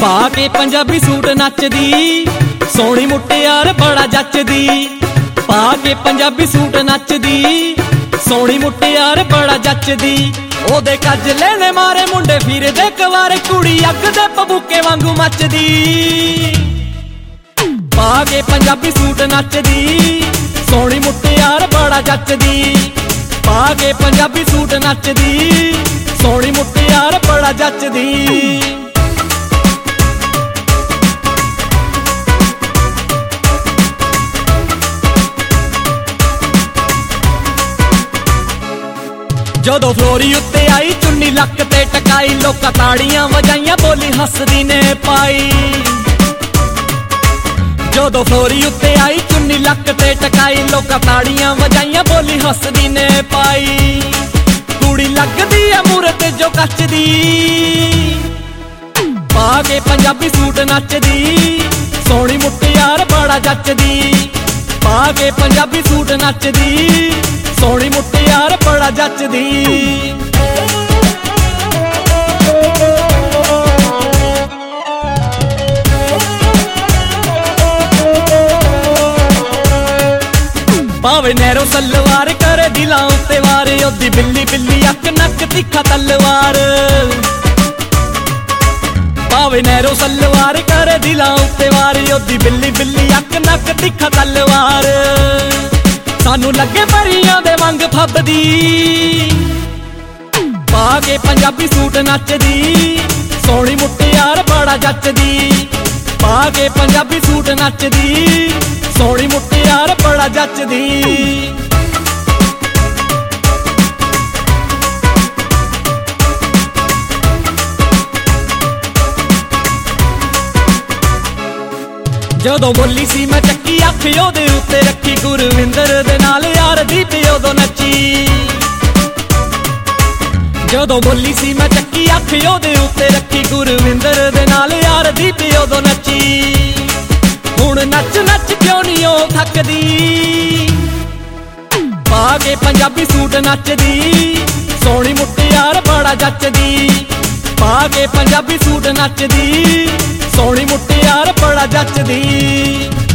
पा के पंजाबी सूट नचदी सोहनी मुटियार बड़ा जचदी। पा के पंजाबी सूट नचदी सोहनी मुटियार बड़ा जचदी। ओदे कजले ने मारे मुंडे फिरदे कवारे कुड़ी अग दे पबूके वांगू मचदी। पा के पंजाबी सूट नचदी सोहनी मुटियार बड़ा जचदी। पा के पंजाबी सूट नचदी सोहनी मुटियार बड़ा जचदी। जदों फ्लोरी उत्ते आई चुन्नी लक ते टकाई लोकां ताड़ियां वजाइयां बोली हसदी ने पाई। जदों फ्लोरी उत्ते आई चुन्नी लक ते टकाई लोकां ताड़ियां वजाइयां बोली हसदी ने पाई। कुड़ी लगदी है मूरत जो कचदी। पा के पंजाबी सूट नचदी सोहनी मुटियार बड़ा जचदी। पा के पंजाबी सूट नचदी सोहनी मुटियार बड़ा जचदी। पावे नैरो सलवार करे दिलां उत्ते वार ओदी बिल्ली बिल्ली अख नक तिखा तलवार। पावे नैरो सलवार करे दिलां उत्ते वार ओदी बिल्ली बिल्ली अख नक तिखा तलवार। सानू लगे परियां दे वांग फबदी। पा के पंजाबी सूट नचदी सोहनी मुटियार बड़ा जचदी। पा के पंजाबी सूट नचदी सोहनी मुटियार बड़ा जचदी। जदों बोली सी मैं चक्की अख ओदे उत्ते रखी गुरविंदर दे नाल यार दी ते उदों नची। जदों बोली सी मैं चक्की अख ओदे उत्ते रखी गुरविंदर दे नाल यार दी ते उदों नची। हुण नच नच क्यों नहीं ओ थकदी। पा के पंजाबी सूट नचदी सोहनी मुटियार बड़ा जचदी। पा के पंजाबी सूट नचदी सोहनी मुटियार बड़ा जचदी।